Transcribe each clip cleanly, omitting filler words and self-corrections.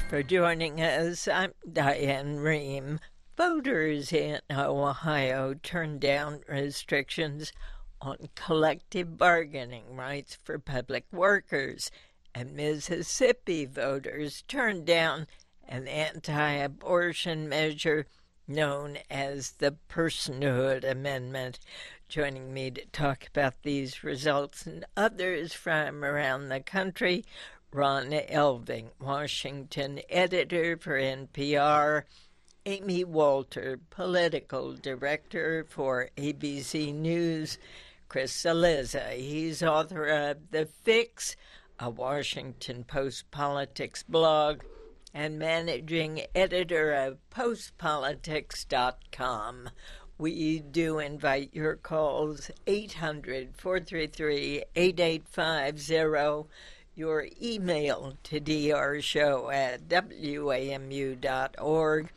for joining us. I'm Diane Rehm. Voters in Ohio turned down restrictions on collective bargaining rights for public workers, and Mississippi voters turned down an anti-abortion measure known as the Personhood Amendment. Joining me to talk about these results and others from around the country, Ron Elving, Washington editor for NPR, Amy Walter, political director for ABC News, Chris Cillizza, he's author of The Fix, a Washington Post politics blog, and managing editor of postpolitics.com. We do invite your calls, 800-433-8850, your email to drshow@wamu.org,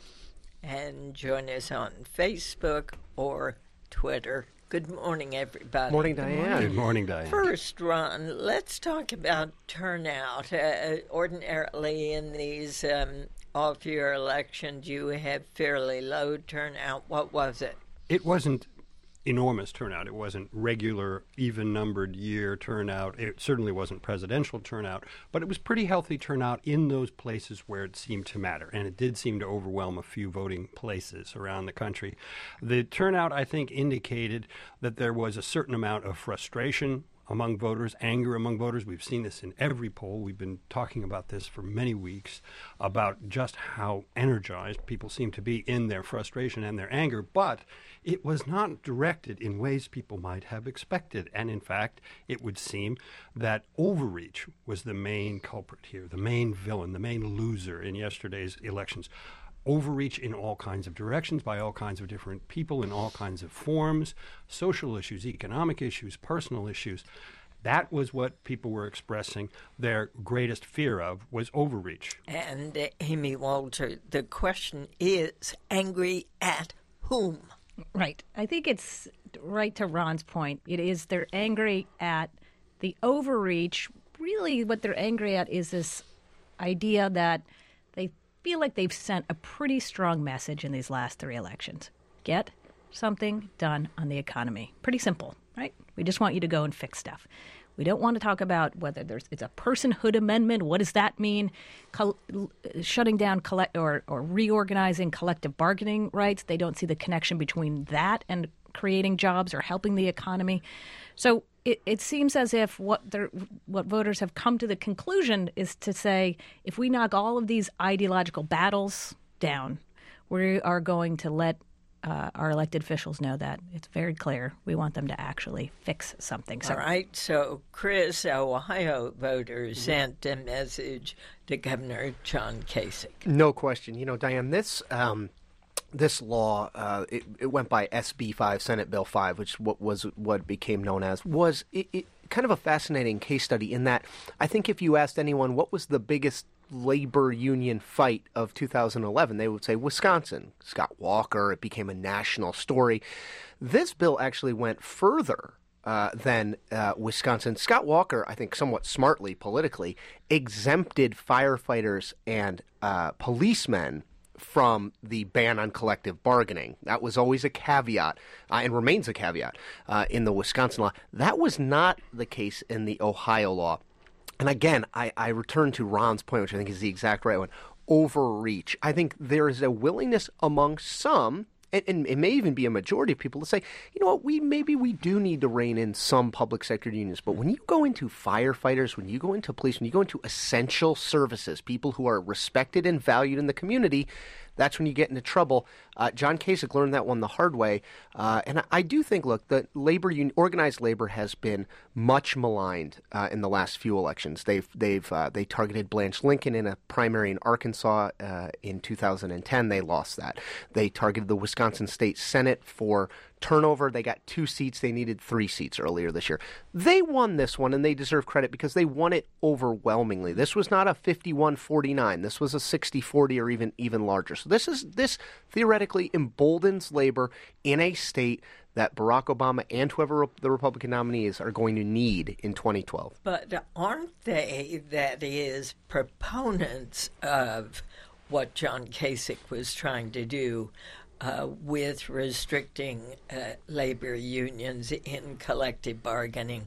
and join us on Facebook or Twitter. Good morning, everybody. Morning, Diane. Good morning, Diane. First, Ron, let's talk about turnout. Ordinarily, in these off-year elections, you have fairly low turnout. What was it? It wasn't enormous turnout. It wasn't regular, even-numbered year turnout. It certainly wasn't presidential turnout, but it was pretty healthy turnout in those places where it seemed to matter, and it did seem to overwhelm a few voting places around the country. The turnout, I think, indicated that there was a certain amount of frustration among voters, anger among voters. We've seen this in every poll. We've been talking about this for many weeks, about just how energized people seem to be in their frustration and their anger, but it was not directed in ways people might have expected. And in fact, it would seem that overreach was the main culprit here, the main villain, the main loser in yesterday's elections. Overreach in all kinds of directions by all kinds of different people in all kinds of forms, social issues, economic issues, personal issues. That was what people were expressing their greatest fear of, was overreach. And Amy Walter, the question is, angry at whom? Right. I think it's right to Ron's point. It is they're angry at the overreach. Really what they're angry at is this idea that they feel like they've sent a pretty strong message in these last three elections. Get something done on the economy. Pretty simple, right? We just want you to go and fix stuff. We don't want to talk about whether it's a personhood amendment. What does that mean? Shutting down or reorganizing collective bargaining rights. They don't see the connection between that and creating jobs or helping the economy. So it seems as if what voters have come to the conclusion is to say, if we knock all of these ideological battles down, we are going to let our elected officials know that it's very clear we want them to actually fix something. All right. So, Chris, Ohio voters sent a message to Governor John Kasich. No question. You know, Diane, this law, it went by SB 5, Senate Bill 5, which was what became known as, was it kind of a fascinating case study in that I think if you asked anyone what was the biggest labor union fight of 2011, they would say Wisconsin. Scott Walker, it became a national story. This bill actually went further than Wisconsin. Scott Walker, I think somewhat smartly politically, exempted firefighters and policemen from the ban on collective bargaining. That was always a caveat and remains a caveat in the Wisconsin law. That was not the case in the Ohio law. And again, I return to Ron's point, which I think is the exact right one, overreach. I think there is a willingness among some, and it may even be a majority of people, to say, you know what, maybe we do need to rein in some public sector unions. But when you go into firefighters, when you go into police, when you go into essential services, people who are respected and valued in the community, that's when you get into trouble. John Kasich learned that one the hard way. And I do think, look, the organized labor has been much maligned in the last few elections. They targeted Blanche Lincoln in a primary in Arkansas in 2010. They lost that. They targeted the Wisconsin State Senate for turnover. They got 2 seats. They needed 3 seats earlier this year. They won this one, and they deserve credit because they won it overwhelmingly. This was not a 51-49. This was a 60-40 or even larger. So this theoretically emboldens labor in a state that Barack Obama and whoever the Republican nominee is are going to need in 2012. But aren't they, that is, proponents of what John Kasich was trying to do with restricting labor unions in collective bargaining?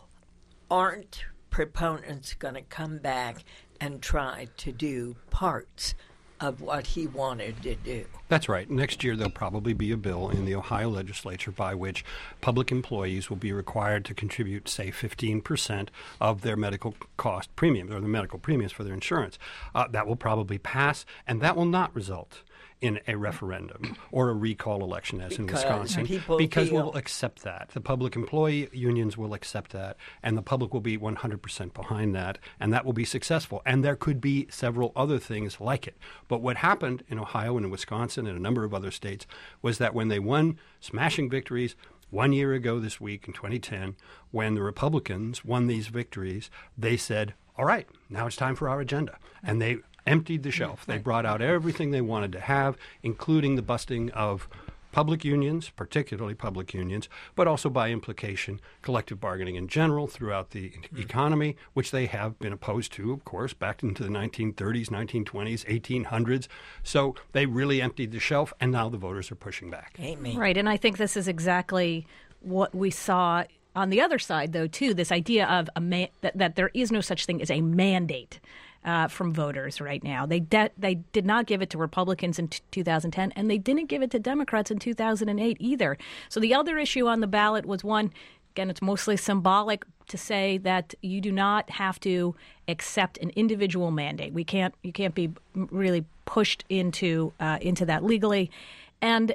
Aren't proponents going to come back and try to do parts of what he wanted to do? That's right. Next year, there'll probably be a bill in the Ohio legislature by which public employees will be required to contribute, say, 15% of their medical cost premiums or the medical premiums for their insurance. That will probably pass, and that will not result in a referendum or a recall election as in Wisconsin, because we'll accept that. The public employee unions will accept that, and the public will be 100% behind that, and that will be successful. And there could be several other things like it. But what happened in Ohio and in Wisconsin and a number of other states was that when they won smashing victories 1 year ago this week in 2010, when the Republicans won these victories, they said, all right, now it's time for our agenda. And they emptied the shelf. They brought out everything they wanted to have, including the busting of public unions, particularly public unions, but also by implication collective bargaining in general throughout the economy, which they have been opposed to, of course, back into the 1930s, 1920s, 1800s. So they really emptied the shelf, and now the voters are pushing back. Amy. Right, and I think this is exactly what we saw on the other side, though, too, this idea of that there is no such thing as a mandate from voters right now. They did not give it to Republicans in 2010, and they didn't give it to Democrats in 2008 either. So the other issue on the ballot was one, again, it's mostly symbolic, to say that you do not have to accept an individual mandate. You can't be really pushed into that legally, and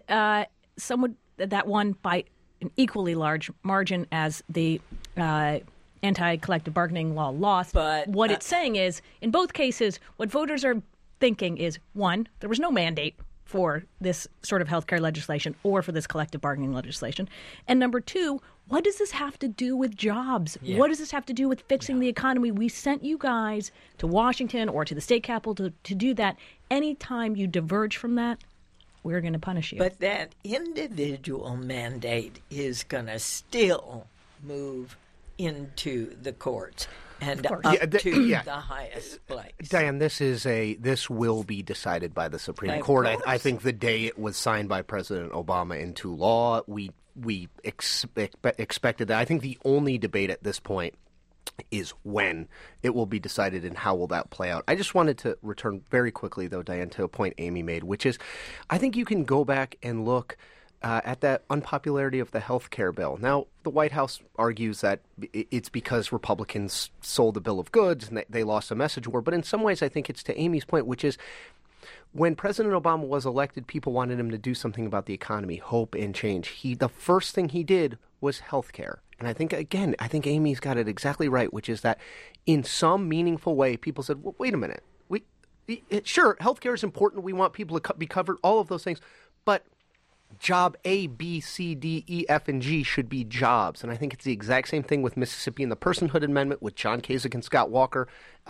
that won by an equally large margin as the anti-collective bargaining law lost. But what it's saying is, in both cases, what voters are thinking is, one, there was no mandate for this sort of healthcare legislation or for this collective bargaining legislation. And number two, what does this have to do with jobs? Yeah. What does this have to do with fixing the economy? We sent you guys to Washington or to the state capitol to do that. Anytime you diverge from that, we're going to punish you. But that individual mandate is going to still move into the courts and up to the highest place. Diane, this will be decided by the Supreme Court. I think the day it was signed by President Obama into law, we expected that. I think the only debate at this point is when it will be decided and how will that play out. I just wanted to return very quickly, though, Diane, to a point Amy made, which is I think you can go back and look at that unpopularity of the health care bill. Now, the White House argues that it's because Republicans sold the bill of goods and they lost a message war. But in some ways, I think it's to Amy's point, which is when President Obama was elected, people wanted him to do something about the economy, hope and change. The first thing he did was health care. And I think Amy's got it exactly right, which is that in some meaningful way, people said, well, wait a minute. Sure, health care is important. We want people to be covered, all of those things. But job A, B, C, D, E, F, and G should be jobs. And I think it's the exact same thing with Mississippi and the Personhood Amendment with John Kasich and Scott Walker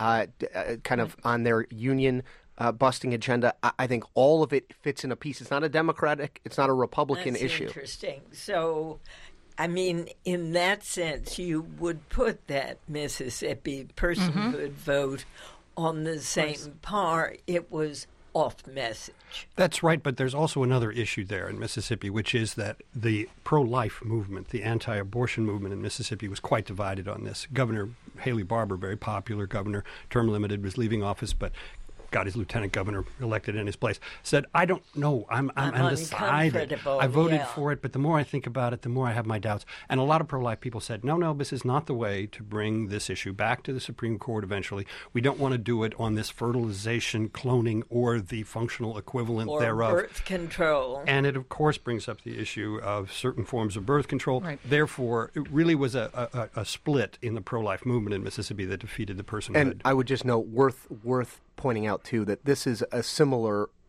kind of on their union busting agenda. I think all of it fits in a piece. It's not a Democratic, it's not a Republican issue. That's interesting. So, I mean, in that sense, you would put that Mississippi personhood vote on the same par. It was off message. That's right, but there's also another issue there in Mississippi, which is that the pro-life movement, the anti-abortion movement in Mississippi was quite divided on this. Governor Haley Barbour, very popular governor, term limited, was leaving office, but got his lieutenant governor elected in his place, said, I don't know, I'm undecided. I voted for it, but the more I think about it, the more I have my doubts. And a lot of pro-life people said, no, this is not the way to bring this issue back to the Supreme Court eventually. We don't want to do it on this fertilization, cloning, or the functional equivalent thereof. Or birth control. And it, of course, brings up the issue of certain forms of birth control. Right. Therefore, it really was a split in the pro-life movement in Mississippi that defeated the personhood. And I would just note, worth pointing out, too, that this is a similar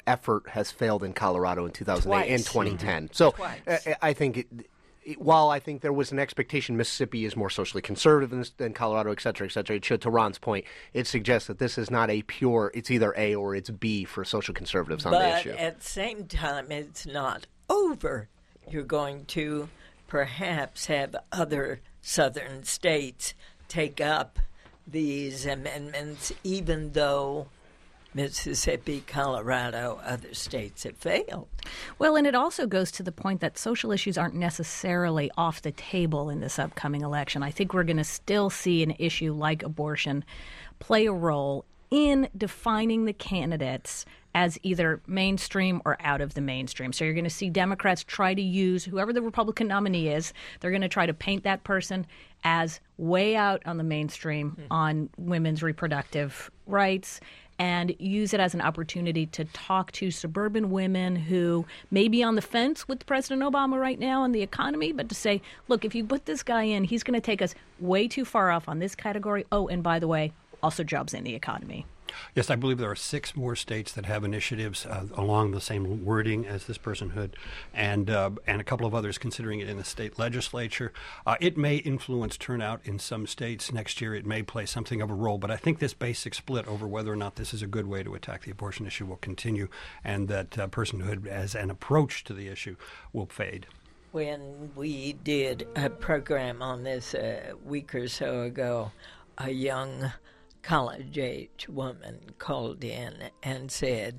effort has failed in Colorado in 2008 and Twice. 2010. So Twice. I think while I think there was an expectation Mississippi is more socially conservative than Colorado, et cetera, it should, to Ron's point, it suggests that this is not a pure, it's either A or it's B for social conservatives on the issue. But at the same time, it's not over. You're going to perhaps have other southern states take up these amendments, even though Mississippi, Colorado, other states have failed. Well, and it also goes to the point that social issues aren't necessarily off the table in this upcoming election. I think we're going to still see an issue like abortion play a role in defining the candidates as either mainstream or out of the mainstream. So you're going to see Democrats try to use whoever the Republican nominee is, they're going to try to paint that person as way out on the mainstream on women's reproductive rights, and use it as an opportunity to talk to suburban women who may be on the fence with President Obama right now on the economy, but to say, look, if you put this guy in, he's going to take us way too far off on this category. Oh, and by the way, also jobs in the economy. Yes, I believe there are 6 more states that have initiatives along the same wording as this personhood, and a couple of others considering it in the state legislature. It may influence turnout in some states next year. It may play something of a role, but I think this basic split over whether or not this is a good way to attack the abortion issue will continue, and that personhood as an approach to the issue will fade. When we did a program on this a week or so ago, a young college-age woman called in and said,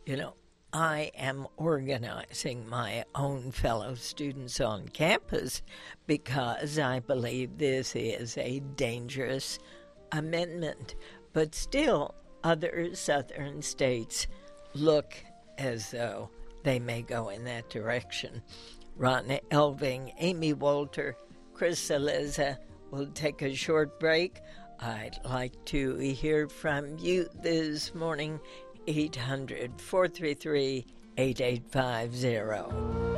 I am organizing my own fellow students on campus because I believe this is a dangerous amendment. But still, other southern states look as though they may go in that direction. Ron Elving, Amy Walter, Chris Cillizza will take a short break. I'd like to hear from you this morning, 800-433-8850.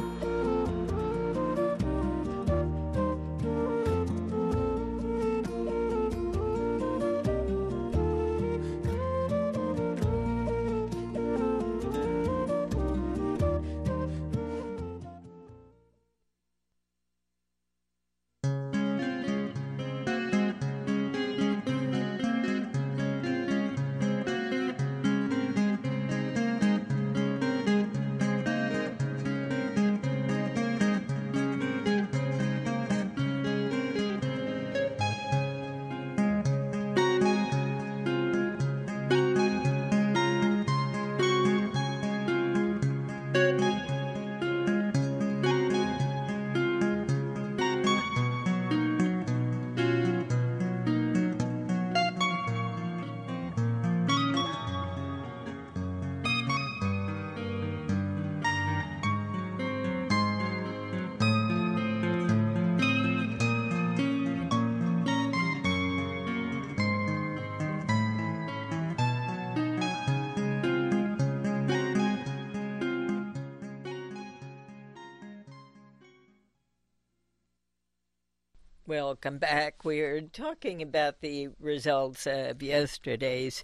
Welcome back. We're talking about the results of yesterday's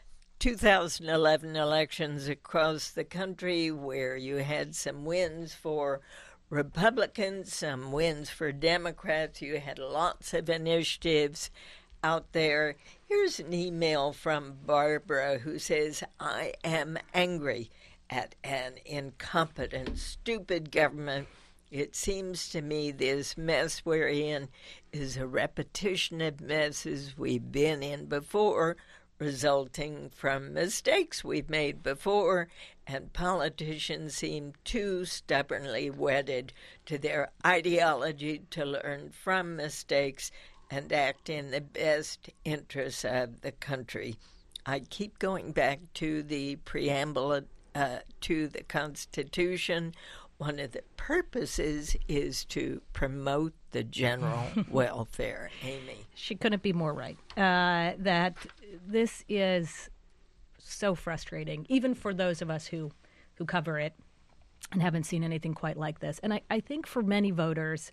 2011 elections across the country, where you had some wins for Republicans, some wins for Democrats. You had lots of initiatives out there. Here's an email from Barbara who says, I am angry at an incompetent, stupid government. It seems to me this mess we're in is a repetition of messes we've been in before, resulting from mistakes we've made before, and politicians seem too stubbornly wedded to their ideology to learn from mistakes and act in the best interests of the country. I keep going back to the preamble to the Constitution. One of the purposes is to promote the general welfare. Amy. She couldn't be more right. That this is so frustrating, even for those of us who cover it and haven't seen anything quite like this. And I think for many voters,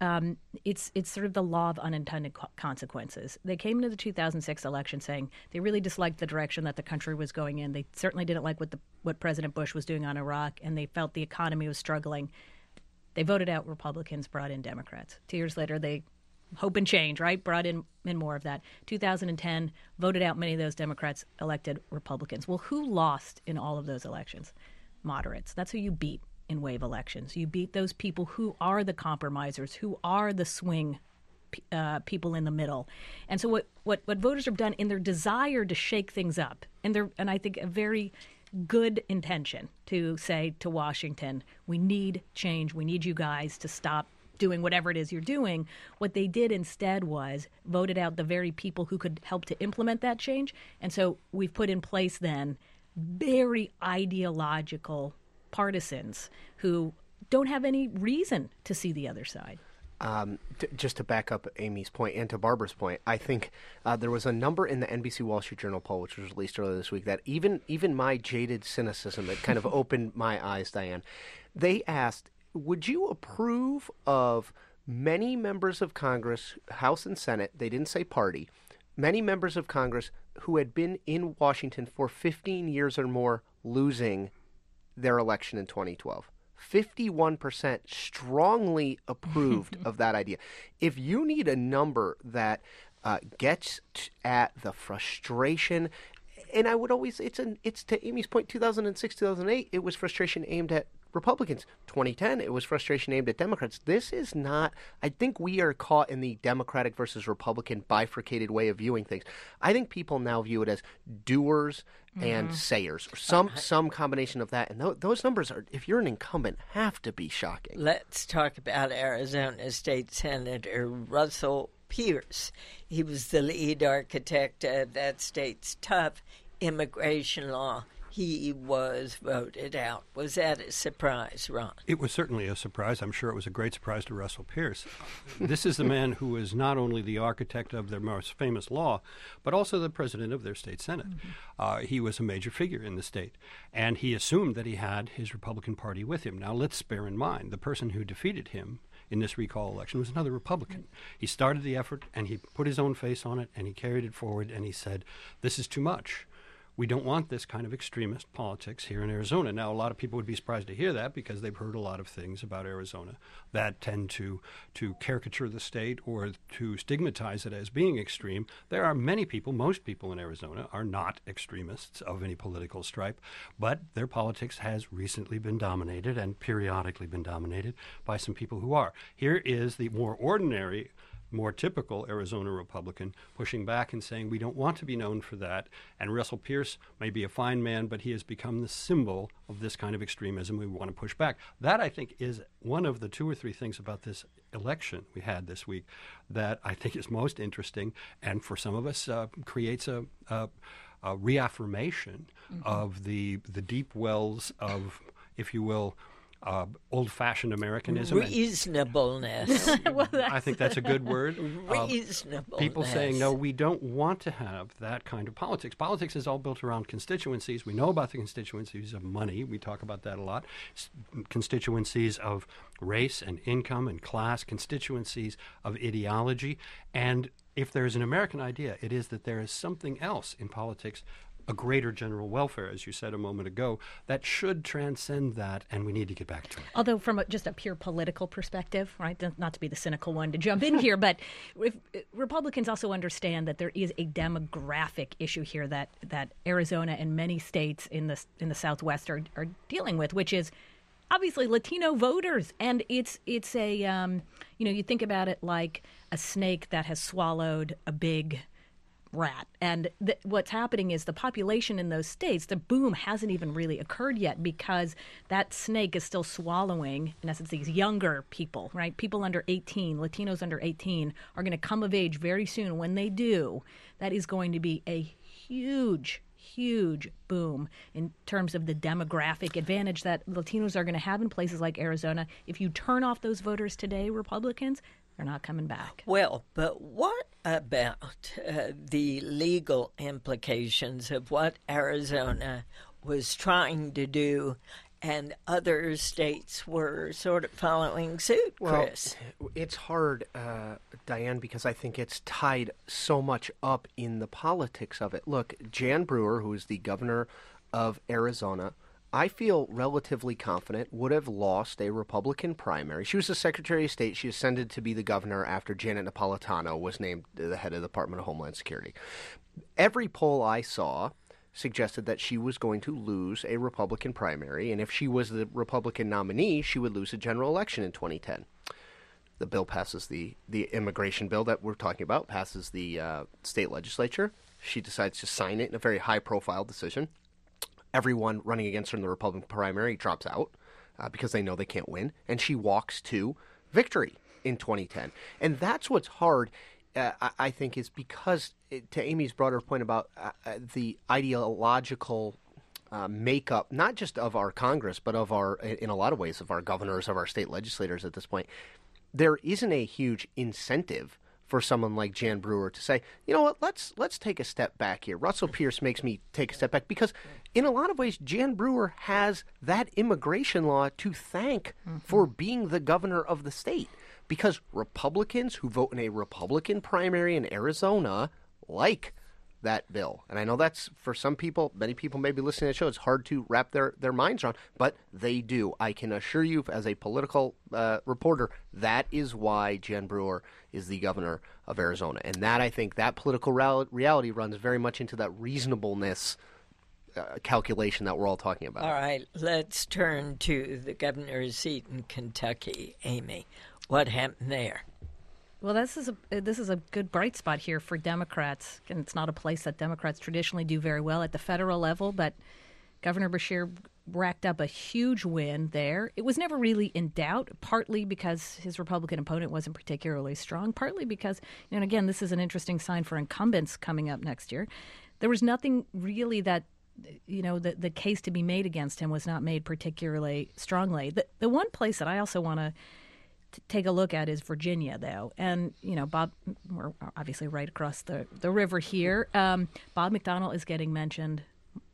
it's sort of the law of unintended consequences. They came into the 2006 election saying they really disliked the direction that the country was going in. They certainly didn't like what President Bush was doing on Iraq, and they felt the economy was struggling. They voted out Republicans, brought in Democrats. 2 years later, they hope and change, right? Brought in more of that. 2010, voted out many of those Democrats, elected Republicans. Well, who lost in all of those elections? Moderates. That's who you beat in wave elections. You beat those people who are the compromisers, who are the swing people in the middle. And so what voters have done in their desire to shake things up, and I think a very good intention to say to Washington, we need change. We need you guys to stop doing whatever it is you're doing. What they did instead was voted out the very people who could help to implement that change. And so we've put in place then very ideological partisans who don't have any reason to see the other side. Just to back up Amy's point and to Barbara's point, I think there was a number in the NBC Wall Street Journal poll, which was released earlier this week, that even my jaded cynicism, it kind of opened my eyes, Diane. They asked, would you approve of many members of Congress, House and Senate, they didn't say party, many members of Congress who had been in Washington for 15 years or more losing their election in 2012. 51% strongly approved of that idea. If you need a number that gets at the frustration, and I would always, it's to Amy's point, 2006, 2008, it was frustration aimed at Republicans. 2010, it was frustration aimed at Democrats. This is not, I think we are caught in the Democratic versus Republican bifurcated way of viewing things. I think people now view it as doers and sayers, or some combination of that. And those numbers are, if you're an incumbent, have to be shocking. Let's talk about Arizona State Senator Russell Pierce. He was the lead architect of that state's tough immigration law. He was voted out. Was that a surprise, Ron? It was certainly a surprise. I'm sure it was a great surprise to Russell Pierce. This is the man who is not only the architect of their most famous law, but also the president of their state Senate. Mm-hmm. He was a major figure in the state, and he assumed that he had his Republican Party with him. Now, let's bear in mind, the person who defeated him in this recall election was another Republican. He started the effort, and he put his own face on it, and he carried it forward, and he said, this is too much. We don't want this kind of extremist politics here in Arizona. Now, a lot of people would be surprised to hear that because they've heard a lot of things about Arizona that tend to caricature the state or to stigmatize it as being extreme. There are many people, most people in Arizona are not extremists of any political stripe, but their politics has recently been dominated and periodically been dominated by some people who are. Here is the more ordinary, more typical Arizona Republican pushing back and saying we don't want to be known for that. And Russell Pierce may be a fine man, but he has become the symbol of this kind of extremism. We want to push back. That, I think, is one of the two or three things about this election we had this week that I think is most interesting, and for some of us creates a reaffirmation of the deep wells of, if you will, old-fashioned Americanism. Reasonableness. I think that's a good word. Reasonableness. People saying, no, we don't want to have that kind of politics. Politics is all built around constituencies. We know about the constituencies of money. We talk about that a lot. Constituencies of race and income and class, constituencies of ideology. And if there's an American idea, it is that there is something else in politics, a greater general welfare, as you said a moment ago, that should transcend that, and we need to get back to it. Although from just a pure political perspective, right, not to be the cynical one to jump in here, but if Republicans also understand that there is a demographic issue here that Arizona and many states in the Southwest are dealing with, which is obviously Latino voters. And it's a, you think about it like a snake that has swallowed a big rat. And what's happening is the population in those states, the boom hasn't even really occurred yet because that snake is still swallowing, in essence, these younger people, right? People under 18, Latinos under 18 are going to come of age very soon. When they do, that is going to be a huge boom in terms of the demographic advantage that Latinos are going to have in places like Arizona. If you turn off those voters today, Republicans, they're not coming back. Well, but what about the legal implications of what Arizona was trying to do and other states were sort of following suit, Chris. Well, it's hard, Diane, because I think it's tied so much up in the politics of it. Look, Jan Brewer, who is the governor of Arizona, I feel relatively confident would have lost a Republican primary. She was the Secretary of State. She ascended to be the governor after Janet Napolitano was named the head of the Department of Homeland Security. Every poll I saw suggested that she was going to lose a Republican primary, and if she was the Republican nominee, she would lose a general election in 2010. The bill passes, the immigration bill that we're talking about, passes the state legislature. She decides to sign it in a very high-profile decision. Everyone running against her in the Republican primary drops out because they know they can't win, and she walks to victory in 2010. And that's what's hard, I think, is because, to Amy's broader point about the ideological makeup, not just of our Congress, but of our, in a lot of ways, of our governors, of our state legislators at this point, there isn't a huge incentive for someone like Jan Brewer to say, you know what, let's take a step back here. Russell Pierce makes me take a step back because in a lot of ways, Jan Brewer has that immigration law to thank for being the governor of the state. Because Republicans who vote in a Republican primary in Arizona like that bill. And I know that's, for some people, many people may be listening to the show, it's hard to wrap their minds around, but they do. I can assure you, as a political reporter, that is why Jan Brewer is the governor of Arizona. And that, I think, that political reality runs very much into that reasonableness calculation that we're all talking about. All right, let's turn to the governor's seat in Kentucky. Amy, what happened there? Well, this is a good bright spot here for Democrats, and it's not a place that Democrats traditionally do very well at the federal level, but Governor Beshear racked up a huge win there. It was never really in doubt, partly because his Republican opponent wasn't particularly strong, partly because, and again, this is an interesting sign for incumbents coming up next year. There was nothing really that, the case to be made against him was not made particularly strongly. The one place that I also want to take a look at is Virginia, though. And, Bob, we're obviously right across the river here. Bob McDonnell is getting mentioned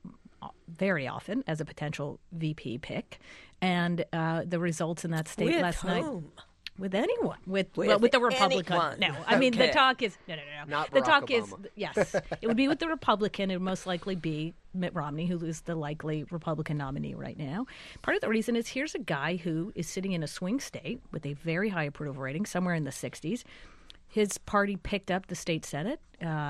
very often as a potential VP pick. And the results in that state last night. With anyone. With the Republican. Anyone. No, I mean, the talk is, no. Not the Barack talk Obama. is, yes, it would be with the Republican. It would most likely be Mitt Romney, who is the likely Republican nominee right now. Part of the reason is here's a guy who is sitting in a swing state with a very high approval rating, somewhere in the 60s. His party picked up the state Senate.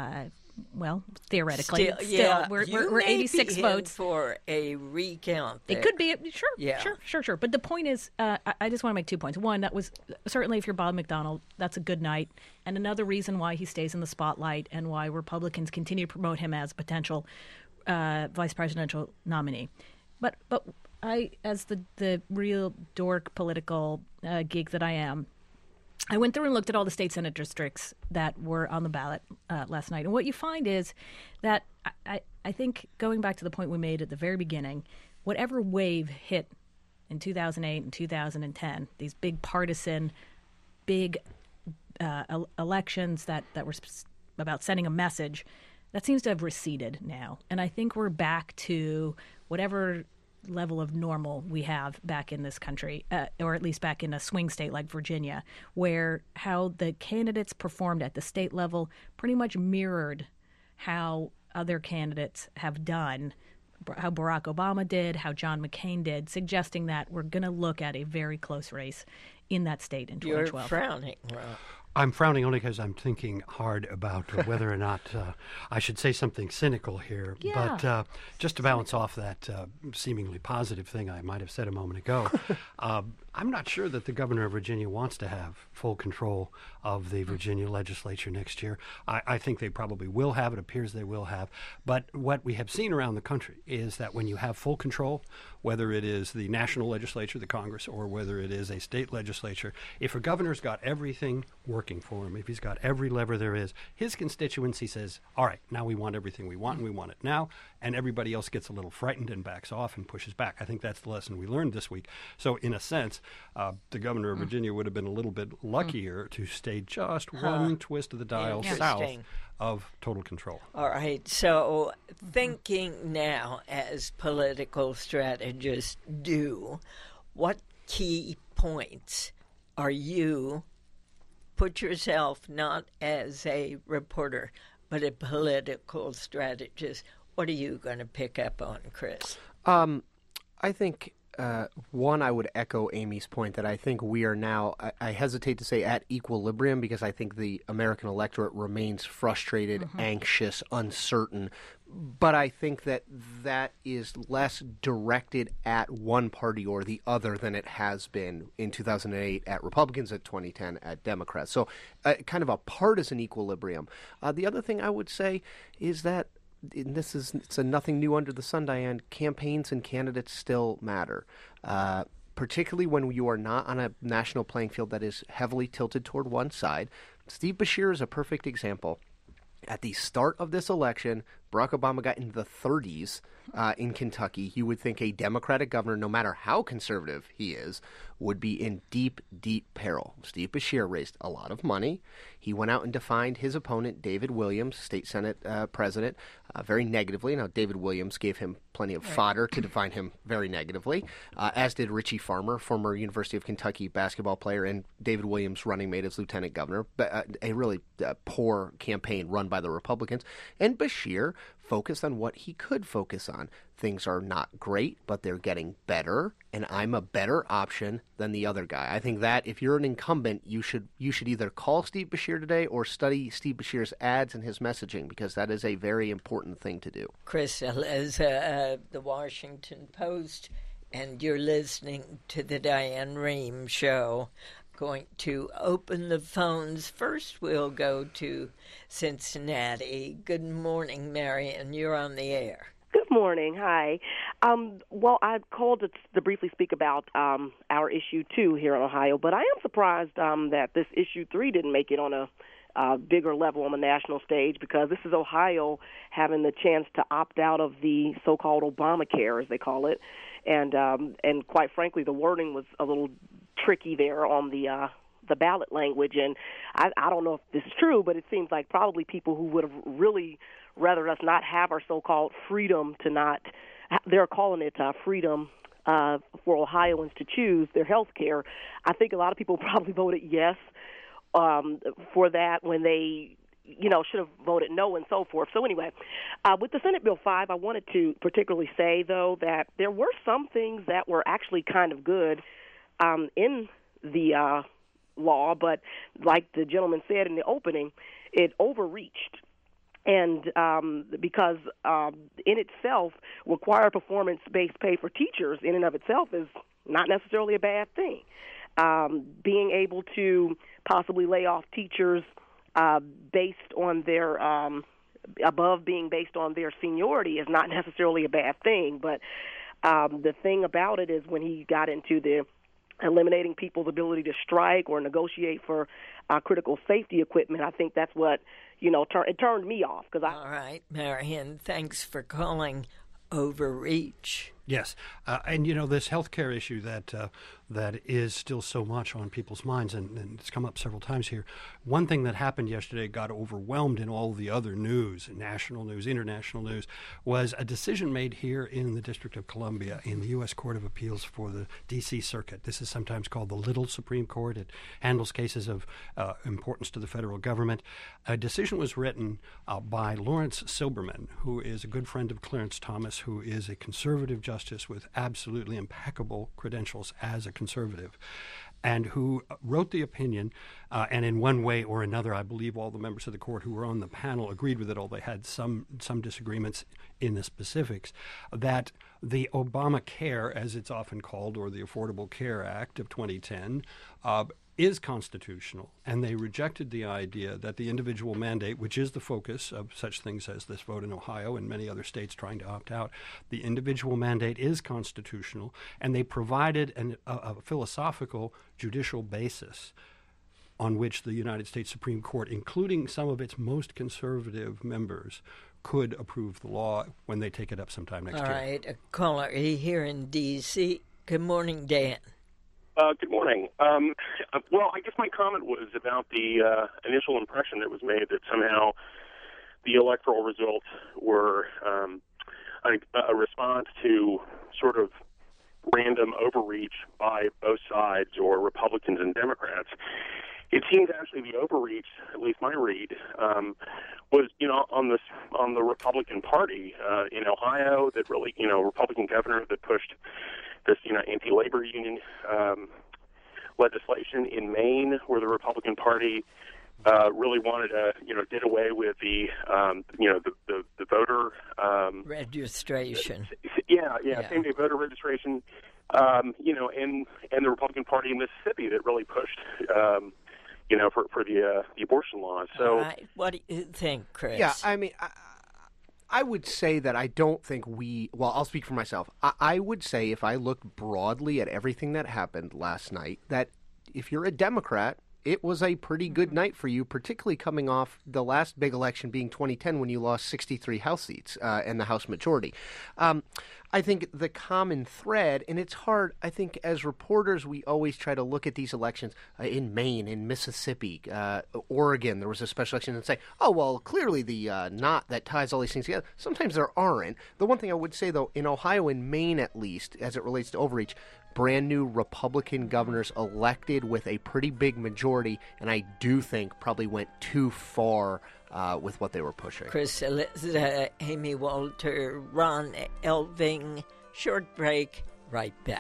Well, theoretically, yeah, we're 86 votes for a recount. There. It could be, sure, Yeah. sure. But the point is, I just want to make 2 points. One, that was certainly, if you're Bob McDonnell, that's a good night, and another reason why he stays in the spotlight and why Republicans continue to promote him as a potential vice presidential nominee. But I, as the real dork political geek that I am, I went through and looked at all the state Senate districts that were on the ballot last night. And what you find is that I think, going back to the point we made at the very beginning, whatever wave hit in 2008 and 2010, these big partisan, big elections that were about sending a message, that seems to have receded now. And I think we're back to whatever level of normal we have back in this country, or at least back in a swing state like Virginia, where how the candidates performed at the state level pretty much mirrored how other candidates have done, how Barack Obama did, how John McCain did, suggesting that we're going to look at a very close race in that state in 2012. You're frowning, Rob. I'm frowning only because I'm thinking hard about whether or not I should say something cynical here. Yeah. But just to balance off that seemingly positive thing I might have said a moment ago, I'm not sure that the governor of Virginia wants to have full control of the Virginia legislature next year. I think they probably will have. It appears they will have. But what we have seen around the country is that when you have full control, whether it is the national legislature, the Congress, or whether it is a state legislature, if a governor's got everything working working for him, if he's got every lever there is, his constituency says, all right, now we want everything we want, and we want it now, and everybody else gets a little frightened and backs off and pushes back. I think that's the lesson we learned this week. So in a sense, the governor of Virginia would have been a little bit luckier to stay just one twist of the dial south of total control. All right, so thinking now as political strategists do, what key points are you, put yourself not as a reporter, but a political strategist, what are you going to pick up on, Chris? I think, one, I would echo Amy's point that I think we are now, I hesitate to say at equilibrium, because I think the American electorate remains frustrated, anxious, uncertain. But I think that that is less directed at one party or the other than it has been in 2008 at Republicans, at 2010 at Democrats. So kind of a partisan equilibrium. The other thing I would say is that, and it's a nothing new under the sun, Diane, campaigns and candidates still matter, particularly when you are not on a national playing field that is heavily tilted toward one side. Steve Beshear is a perfect example. At the start of this election, Barack Obama got in the 30s in Kentucky. You would think a Democratic governor, no matter how conservative he is, would be in deep, deep peril. Steve Beshear raised a lot of money. He went out and defined his opponent, David Williams, state Senate president, very negatively. Now, David Williams gave him plenty of fodder to define him very negatively, as did Richie Farmer, former University of Kentucky basketball player, and David Williams' running mate as lieutenant governor. A really poor campaign run by the Republicans. And Beshear focused on what he could focus on. Things are not great, but they're getting better, and I'm a better option than the other guy. I think that if you're an incumbent, you should either call Steve Beshear today or study Steve Beshear's ads and his messaging, because that is a very important thing to do. Chris Cillizza, the Washington Post, and you're listening to the Diane Rehm Show. Going to open the phones. First, we'll go to Cincinnati. Good morning, Marion. You're on the air. Good morning. Hi. Well, I called to briefly speak about our issue 2 here in Ohio, but I am surprised that this issue 3 didn't make it on a bigger level on the national stage, because this is Ohio having the chance to opt out of the so-called Obamacare, as they call it, and quite frankly, the wording was a little tricky there on the ballot language, and I don't know if this is true, but it seems like probably people who would have really rather us not have our so-called freedom to not, they're calling it freedom for Ohioans to choose their health care. I think a lot of people probably voted yes for that when they, should have voted no and so forth. So anyway, with the Senate Bill 5, I wanted to particularly say, though, that there were some things that were actually kind of good in the law, but like the gentleman said in the opening, it overreached. And because in itself, required performance-based pay for teachers in and of itself is not necessarily a bad thing. Being able to possibly lay off teachers based on their above being based on their seniority is not necessarily a bad thing. But the thing about it is when he got into the eliminating people's ability to strike or negotiate for critical safety equipment, I think that's what, it turned me off. All right, Marion, thanks for calling. Overreach. Yes, and this healthcare issue that is still so much on people's minds, and it's come up several times here. One thing that happened yesterday got overwhelmed in all the other news, national news, international news, was a decision made here in the District of Columbia in the U.S. Court of Appeals for the D.C. Circuit. This is sometimes called the Little Supreme Court. It handles cases of importance to the federal government. A decision was written by Lawrence Silberman, who is a good friend of Clarence Thomas, who is a conservative justice with absolutely impeccable credentials as a conservative, and who wrote the opinion, and in one way or another, I believe all the members of the court who were on the panel agreed with it, although they had some disagreements in the specifics, that the Obamacare, as it's often called, or the Affordable Care Act of 2010, is constitutional, and they rejected the idea that the individual mandate, which is the focus of such things as this vote in Ohio and many other states trying to opt out, the individual mandate is constitutional, and they provided a philosophical judicial basis on which the United States Supreme Court, including some of its most conservative members, could approve the law when they take it up sometime next year. All right, a caller here in D.C. Good morning, Dan. Good morning. Well, I guess my comment was about the initial impression that was made that somehow the electoral results were a response to sort of random overreach by both sides, or Republicans and Democrats. It seems actually the overreach, at least my read, was on the Republican Party in Ohio. That really, Republican governor that pushed this anti-labor union legislation in Maine, where the Republican Party really wanted to did away with the voter registration. Same day voter registration. And the Republican Party in Mississippi that really pushed. For the abortion laws. So, all right. What do you think, Chris? Yeah, I mean, I would say that I don't think I'll speak for myself. I would say, if I look broadly at everything that happened last night, that if you're a Democrat, it was a pretty good night for you, particularly coming off the last big election being 2010, when you lost 63 House seats and the House majority. I think the common thread, and it's hard, I think as reporters we always try to look at these elections in Maine, in Mississippi, Oregon, there was a special election, and say, oh, well, clearly the knot that ties all these things together. Sometimes there aren't. The one thing I would say, though, in Ohio and Maine at least, as it relates to overreach, brand new Republican governors elected with a pretty big majority, and I do think probably went too far with what they were pushing. Chris Cillizza, Amy Walter, Ron Elving. Short break, right back.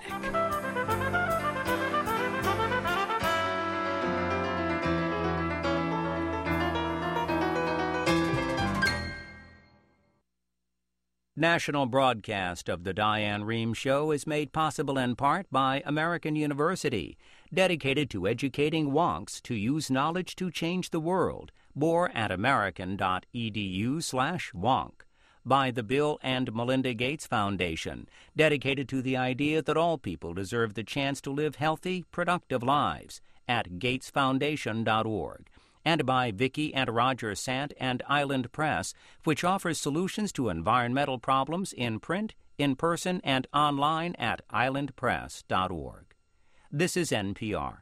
National broadcast of the Diane Rehm Show is made possible in part by American University, dedicated to educating wonks to use knowledge to change the world. More at american.edu/wonk. By the Bill and Melinda Gates Foundation, dedicated to the idea that all people deserve the chance to live healthy, productive lives, at gatesfoundation.org. And by Vicki and Roger Sant and Island Press, which offers solutions to environmental problems in print, in person, and online at islandpress.org. This is NPR.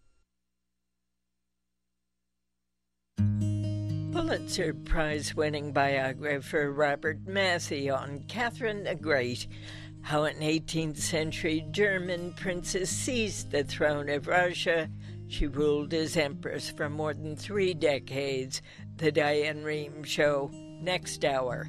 Pulitzer Prize-winning biographer Robert Massie on Catherine the Great, how an 18th century German princess seized the throne of Russia. She ruled as empress for more than 3 decades. The Diane Rehm Show, next hour.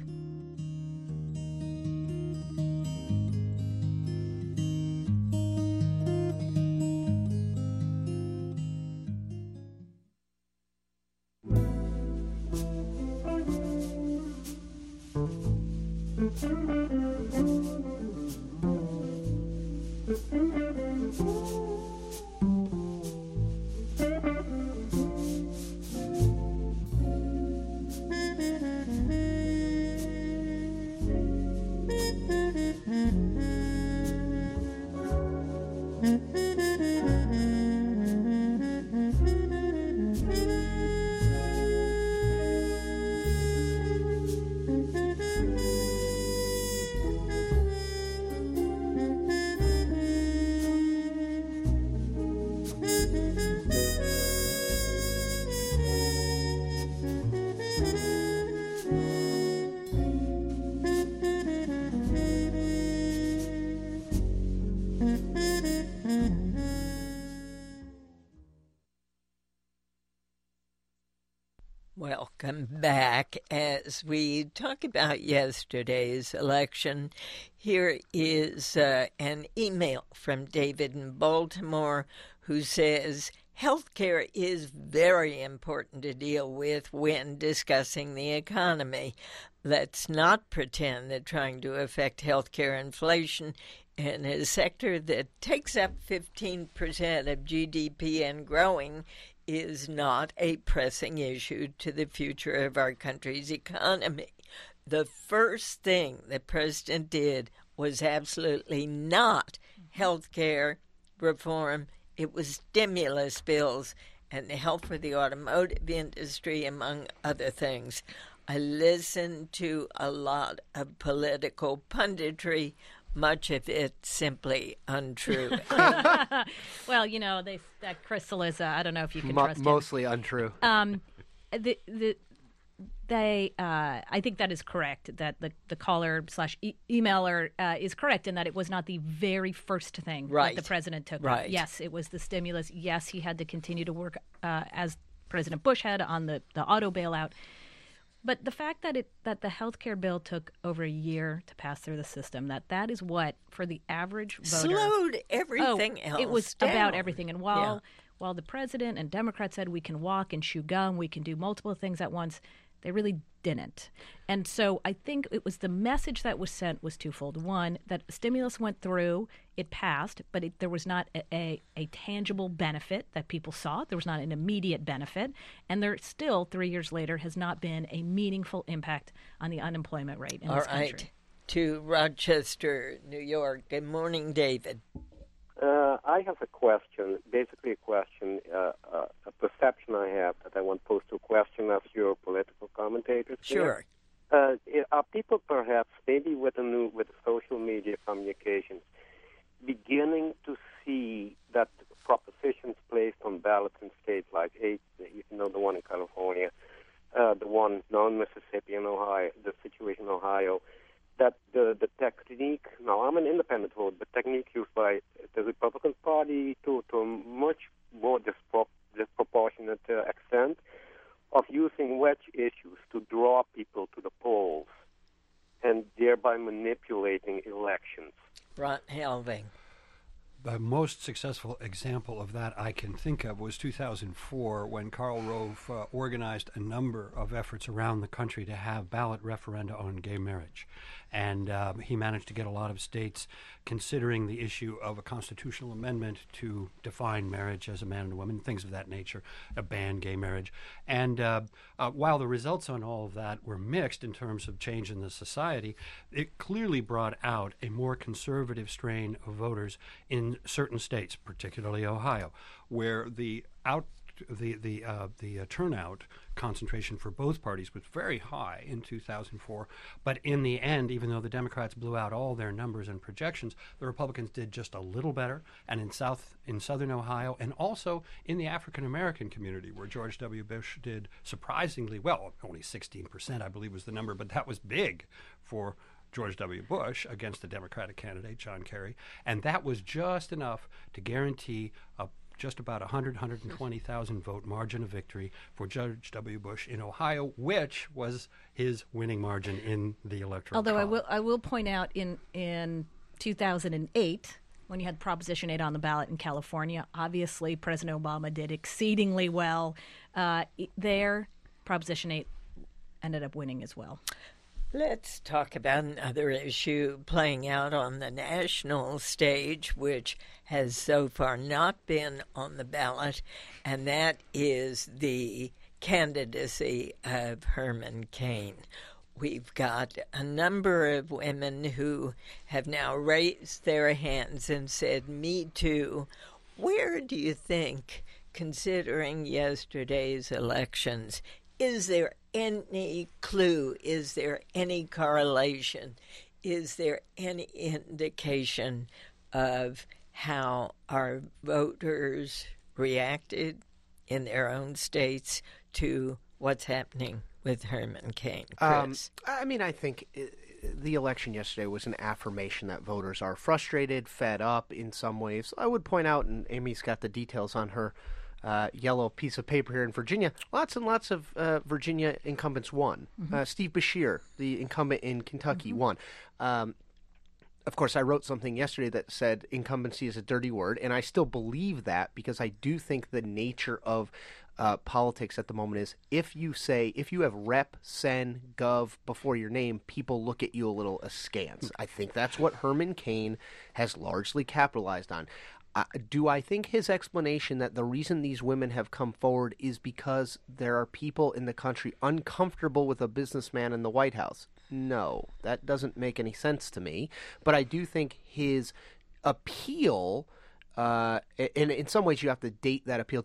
Welcome back. As we talk about yesterday's election, here is an email from David in Baltimore who says, healthcare is very important to deal with when discussing the economy. Let's not pretend that trying to affect healthcare inflation in a sector that takes up 15% of GDP and growing is not a pressing issue to the future of our country's economy. The first thing the president did was absolutely not health care reform. It was stimulus bills. and the health for the automotive industry, among other things. I listen to a lot of political punditry, much of it simply untrue. Well, that Crystal is, I don't know if you can trust him. Mostly untrue. I think that is correct, that the caller/emailer is correct in that it was not the very first thing that the president took. Right. Yes, it was the stimulus. Yes, he had to continue to work as President Bush had on the auto bailout. But the fact that the health care bill took over a year to pass through the system, that is what, for the average voter... slowed everything else it was down. About everything. And while the president and Democrats said we can walk and chew gum, we can do multiple things at once, they really didn't. And so I think it was the message that was sent was twofold. One, that stimulus went through, it passed, but there was not a tangible benefit that people saw. There was not an immediate benefit. And there still, 3 years later, has not been a meaningful impact on the unemployment rate in this country. All right. To Rochester, New York. Good morning, David. I have a question, basically a question, a perception I have that I want to pose to a question of your political commentators. Sure. Are people perhaps, maybe with social media communications, beginning to see that propositions placed on ballots in states like the one in California, the one now in Mississippi and Ohio, the situation in Ohio, that the technique, now I'm an independent vote, but technique used by the Republican Party to a much more disproportionate extent of using wedge issues to draw people to the polls and thereby manipulating elections. Ron Helving. The most successful example of that I can think of was 2004 when Karl Rove organized a number of efforts around the country to have ballot referenda on gay marriage. And he managed to get a lot of states considering the issue of a constitutional amendment to define marriage as a man and a woman, things of that nature, ban gay marriage. And while the results on all of that were mixed in terms of change in the society, it clearly brought out a more conservative strain of voters in certain states, particularly Ohio, where the turnout concentration for both parties was very high in 2004. But in the end, even though the Democrats blew out all their numbers and projections, the Republicans did just a little better. And in southern Ohio, and also in the African-American community, where George W. Bush did surprisingly well, only 16%, I believe was the number, but that was big for George W. Bush against the Democratic candidate, John Kerry. And that was just enough to guarantee just about 120,000 vote margin of victory for George W. Bush in Ohio, which was his winning margin in the electoral college. Although I will point out in 2008, when you had Proposition 8 on the ballot in California, obviously President Obama did exceedingly well. There, Proposition 8 ended up winning as well. Let's talk about another issue playing out on the national stage, which has so far not been on the ballot, and that is the candidacy of Herman Cain. We've got a number of women who have now raised their hands and said, "Me too." Where do you think, considering yesterday's elections, is there any clue? Is there any correlation? Is there any indication of how our voters reacted in their own states to what's happening with Herman Cain? Chris? I think the election yesterday was an affirmation that voters are frustrated, fed up in some ways. I would point out, and Amy's got the details on her yellow piece of paper here in Virginia, lots and lots of Virginia incumbents won. Mm-hmm. Steve Beshear, the incumbent in Kentucky, won. Of course, I wrote something yesterday that said incumbency is a dirty word, and I still believe that because I do think the nature of politics at the moment is if you have Rep, Sen, Gov before your name, people look at you a little askance. I think that's what Herman Cain has largely capitalized on. Do I think his explanation that the reason these women have come forward is because there are people in the country uncomfortable with a businessman in the White House? No, that doesn't make any sense to me. But I do think his appeal, and in some ways you have to date that appeal to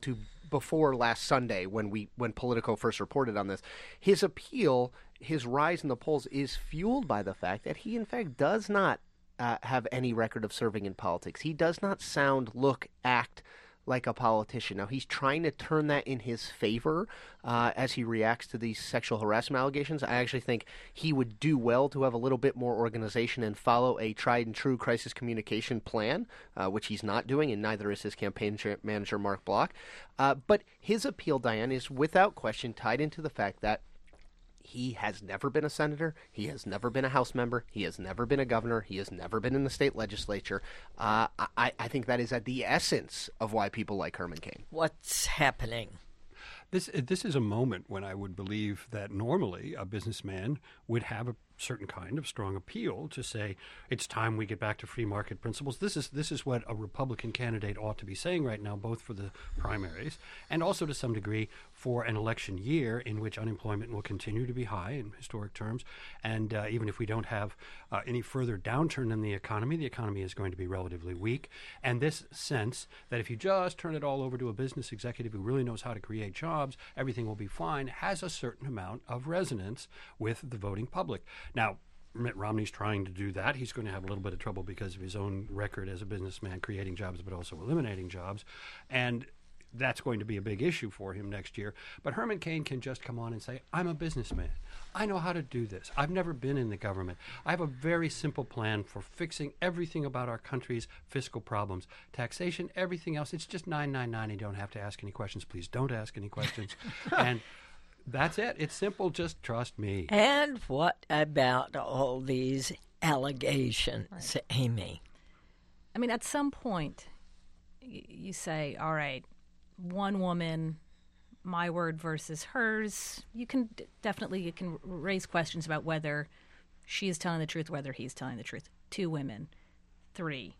before last Sunday when Politico first reported on this. His appeal, his rise in the polls, is fueled by the fact that he, in fact, does not have any record of serving in politics. He does not sound, look, act like a politician. Now, he's trying to turn that in his favor as he reacts to these sexual harassment allegations. I actually think he would do well to have a little bit more organization and follow a tried-and-true crisis communication plan, which he's not doing, and neither is his campaign manager, Mark Block. But his appeal, Diane, is without question tied into the fact that he has never been a senator. He has never been a House member. He has never been a governor. He has never been in the state legislature. I think that is at the essence of why people like Herman Cain. What's happening? This is a moment when I would believe that normally a businessman would have a certain kind of strong appeal to say it's time we get back to free market principles. This is what a Republican candidate ought to be saying right now, both for the primaries and also to some degree for an election year in which unemployment will continue to be high in historic terms. And even if we don't have any further downturn in the economy is going to be relatively weak. And this sense that if you just turn it all over to a business executive who really knows how to create jobs, everything will be fine, has a certain amount of resonance with the voting public. Now, Mitt Romney's trying to do that. He's going to have a little bit of trouble because of his own record as a businessman creating jobs but also eliminating jobs. And that's going to be a big issue for him next year. But Herman Cain can just come on and say, I'm a businessman. I know how to do this. I've never been in the government. I have a very simple plan for fixing everything about our country's fiscal problems. Taxation, everything else. It's just 999. You don't have to ask any questions. Please don't ask any questions. And that's it. It's simple. Just trust me. And what about all these allegations, right, Amy? I mean, at some point, you say, all right, one woman, my word versus hers. You can raise questions about whether she is telling the truth, whether he's telling the truth. 2 women, 3,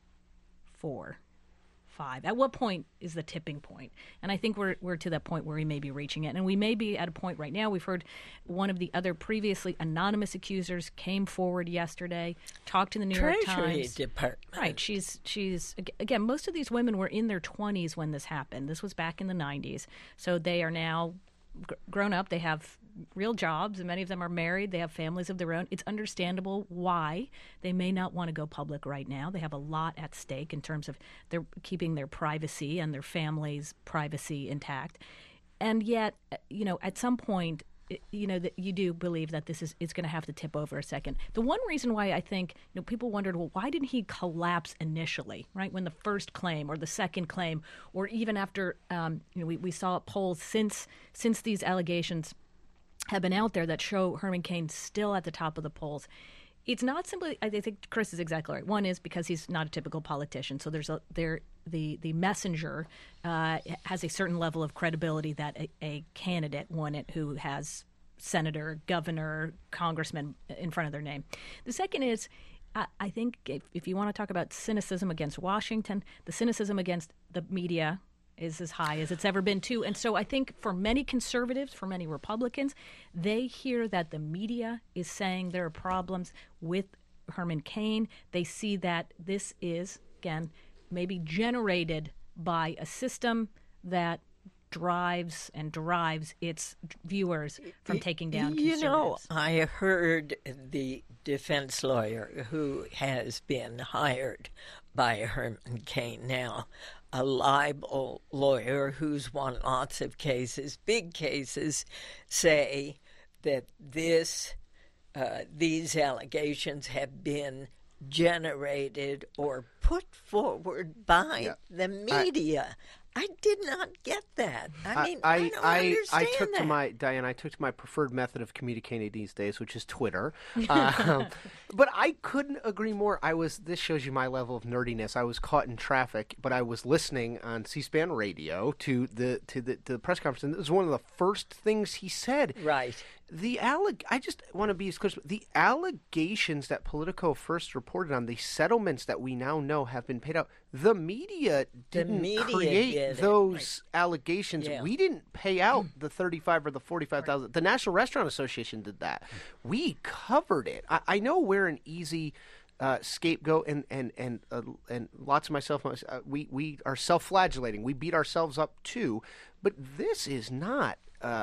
4, 5. At what point is the tipping point? And I think we're to that point where we may be reaching it. And we may be at a point right now. We've heard one of the other previously anonymous accusers came forward yesterday, talked to the New York Treasury Times. Department. Right. She's again, most of these women were in their 20s when this happened. This was back in the 90s. So they are now grown up. They have real jobs, and many of them are married. They have families of their own. It's understandable why they may not want to go public right now. They have a lot at stake in terms of their keeping their privacy and their family's privacy intact. And yet, at some point, that you do believe that it's going to have to tip over a second. The one reason why I think people wondered, well, why didn't he collapse initially, right, when the first claim or the second claim, or even after we saw polls since these allegations have been out there that show Herman Cain still at the top of the polls. It's not simply, I think Chris is exactly right. One is because he's not a typical politician, so the messenger has a certain level of credibility that a candidate won it who has senator, governor, congressman in front of their name. The second is, I think if you want to talk about cynicism against Washington, the cynicism against the media is as high as it's ever been too. And so I think for many conservatives, for many Republicans, they hear that the media is saying there are problems with Herman Cain. They see that this is, again, maybe generated by a system that drives and derives its viewers from taking down conservatives. I heard the defense lawyer who has been hired by Herman Cain now, a libel lawyer who's won lots of cases, big cases, say that these allegations have been generated or put forward by the media. I did not get that. I don't understand Diane, I took to my preferred method of communicating these days, which is Twitter. But I couldn't agree more. This shows you my level of nerdiness. I was caught in traffic, but I was listening on C-SPAN radio to the press conference, and it was one of the first things he said. Right. I just want to be as clear. The allegations that Politico first reported on, the settlements that we now know have been paid out, the media didn't create those allegations. Yeah. We didn't pay out the $35,000 or the $45,000. The National Restaurant Association did that. We covered it. I know we're an easy scapegoat, and lots of myself, we are self-flagellating. We beat ourselves up too, but this is not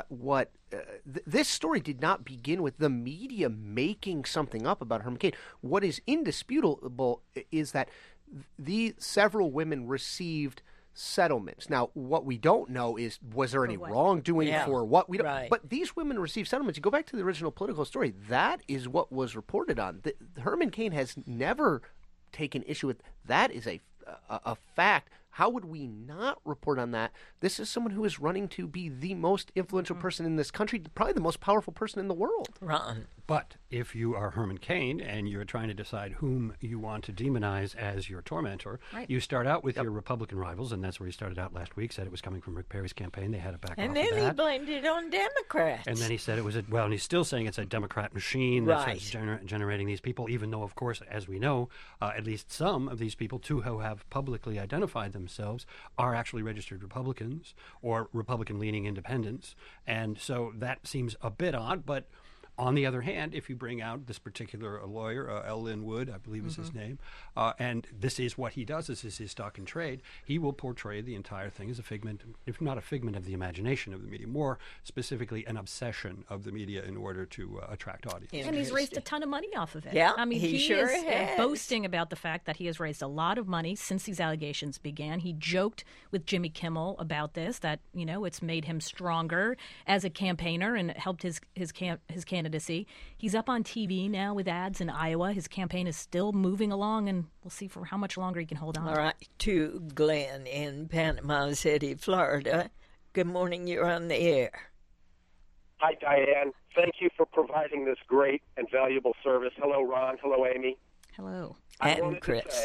this story did not begin with the media making something up about Herman Cain. What is indisputable is that the several women received settlements. Now, what we don't know is, was there any wrongdoing for what? We don't. Right. But these women received settlements. You go back to the original Politico story. That is what was reported on. Herman Cain has never taken issue with. That is a fact. How would we not report on that? This is someone who is running to be the most influential person in this country, probably the most powerful person in the world. Ron. But if you are Herman Cain and you're trying to decide whom you want to demonize as your tormentor, you start out with your Republican rivals, and that's where he started out last week, said it was coming from Rick Perry's campaign. They had to back off of that. And then he blamed it on Democrats. And then he said it was and he's still saying it's a Democrat machine that's generating these people, even though, of course, as we know, at least some of these people, too, who have publicly identified themselves, are actually registered Republicans or Republican-leaning independents. And so that seems a bit odd, but on the other hand, if you bring out this particular lawyer, L. Lynn Wood, I believe is his name, and this is what he does, this is his stock in trade, he will portray the entire thing as a figment, if not a figment of the imagination of the media, more specifically an obsession of the media in order to attract audience. And he's raised a ton of money off of it. Yeah, I mean, he sure has. Boasting about the fact that he has raised a lot of money since these allegations began. He joked with Jimmy Kimmel about this, that, you know, it's made him stronger as a campaigner and helped his candidacy. He's up on TV now with ads in Iowa. His campaign is still moving along, and we'll see for how much longer he can hold on. All right, to Glenn in Panama City, Florida. Good morning, you're on the air. Hi, Diane. Thank you for providing this great and valuable service. Hello, Ron. Hello, Amy. Hello. And Chris.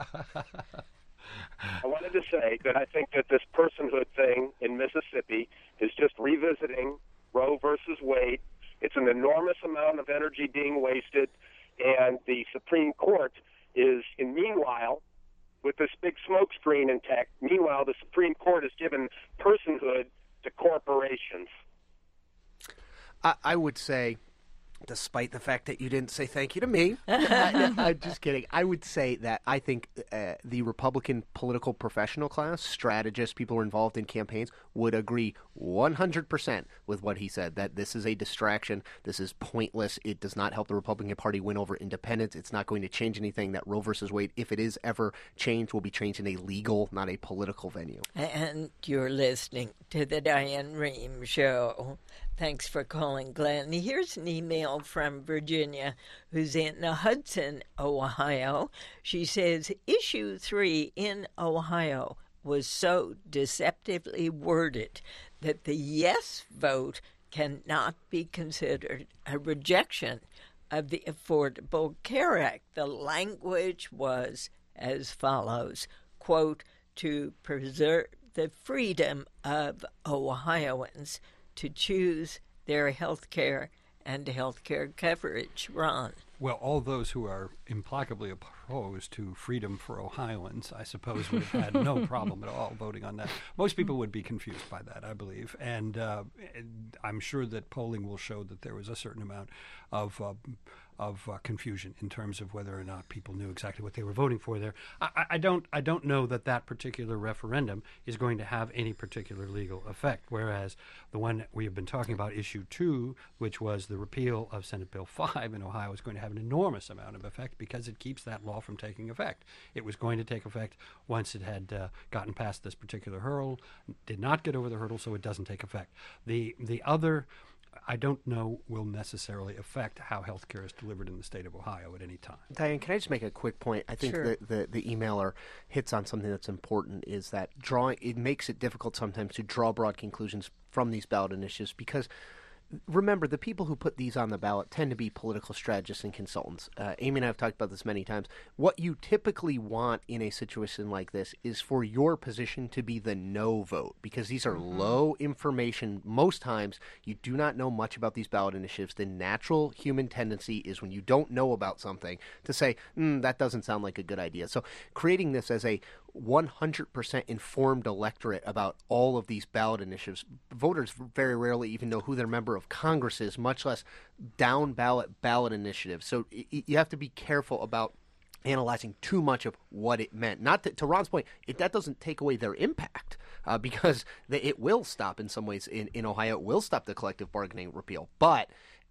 I wanted to say that I think that this personhood thing in Mississippi is just revisiting Roe versus Wade. It's an enormous amount of energy being wasted, and the Supreme Court is, meanwhile, with this big smokescreen intact, meanwhile, the Supreme Court has given personhood to corporations. I would say, despite the fact that you didn't say thank you to me, I'm just kidding. I would say that I think the Republican political professional class, strategists, people who are involved in campaigns, would agree 100% with what he said, that this is a distraction, this is pointless, it does not help the Republican Party win over independents, it's not going to change anything, that Roe versus Wade, if it is ever changed, will be changed in a legal, not a political venue. And you're listening to the Diane Rehm Show. Thanks for calling, Glenn. Here's an email from Virginia, who's in Hudson, Ohio. She says, Issue 3 in Ohio was so deceptively worded that the yes vote cannot be considered a rejection of the Affordable Care Act. The language was as follows, quote, to preserve the freedom of Ohioans to choose their health care and health care coverage. Ron. Well, all those who are implacably opposed to freedom for Ohioans, I suppose, would have had no problem at all voting on that. Most people would be confused by that, I believe. And I'm sure that polling will show that there was a certain amount of confusion in terms of whether or not people knew exactly what they were voting for there. I don't know that that particular referendum is going to have any particular legal effect, whereas the one we have been talking about, Issue 2, which was the repeal of Senate Bill 5 in Ohio, is going to have an enormous amount of effect because it keeps that law from taking effect. It was going to take effect once it had gotten past this particular hurdle, did not get over the hurdle, so it doesn't take effect. The other, I don't know, will necessarily affect how health care is delivered in the state of Ohio at any time. Diane, can I just make a quick point? I think Sure. the emailer hits on something that's important, is that it makes it difficult sometimes to draw broad conclusions from these ballot initiatives because remember, the people who put these on the ballot tend to be political strategists and consultants. Amy and I have talked about this many times. What you typically want in a situation like this is for your position to be the no vote, because these are low information. Most times, you do not know much about these ballot initiatives. The natural human tendency is when you don't know about something to say, that doesn't sound like a good idea. So creating this as a 100% informed electorate about all of these ballot initiatives. Voters very rarely even know who their member of Congress is, much less down ballot initiatives. So you have to be careful about analyzing too much of what it meant. Not to Ron's point, that doesn't take away their impact, because it will stop in some ways in Ohio. It will stop the collective bargaining repeal. But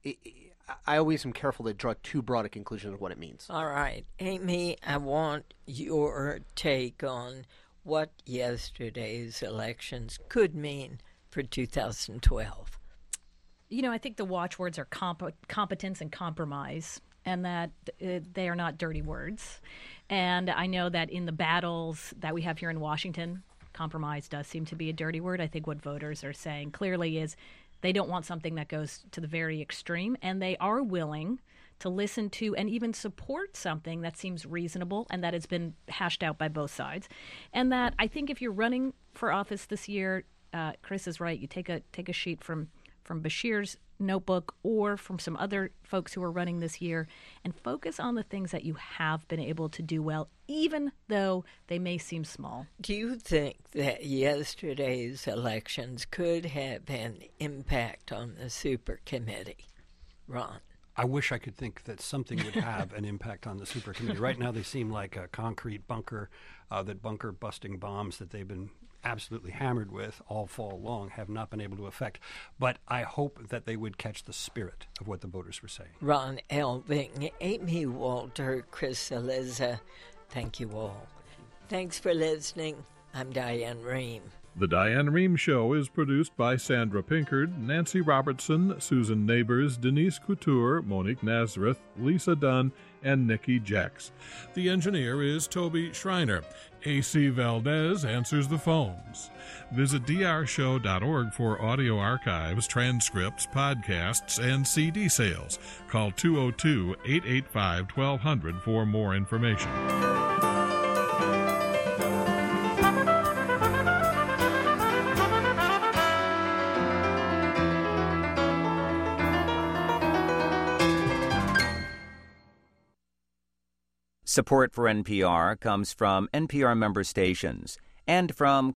I always am careful to draw too broad a conclusion of what it means. All right. Amy, I want your take on what yesterday's elections could mean for 2012. I think the watchwords are competence and compromise, and that they are not dirty words. And I know that in the battles that we have here in Washington, compromise does seem to be a dirty word. I think what voters are saying clearly is they don't want something that goes to the very extreme, and they are willing to listen to and even support something that seems reasonable and that has been hashed out by both sides. And that I think if you're running for office this year, Chris is right, you take a sheet from Bashir's notebook or from some other folks who are running this year and focus on the things that you have been able to do well, even though they may seem small. Do you think that yesterday's elections could have an impact on the super committee, Ron? I wish I could think that something would have an impact on the super committee. Right now they seem like a concrete bunker, that bunker busting bombs that they've been absolutely hammered with all fall long have not been able to affect. But I hope that they would catch the spirit of what the voters were saying. Ron Elving, Amy Walter, Chris Cillizza, thank you all. Thanks for listening. I'm Diane Rehm. The Diane Rehm Show is produced by Sandra Pinkard, Nancy Robertson, Susan Neighbors, Denise Couture, Monique Nazareth, Lisa Dunn, and Nikki Jacks. The engineer is Toby Schreiner. A.C. Valdez answers the phones. Visit drshow.org for audio archives, transcripts, podcasts, and CD sales. Call 202-885-1200 for more information. Support for NPR comes from NPR member stations and from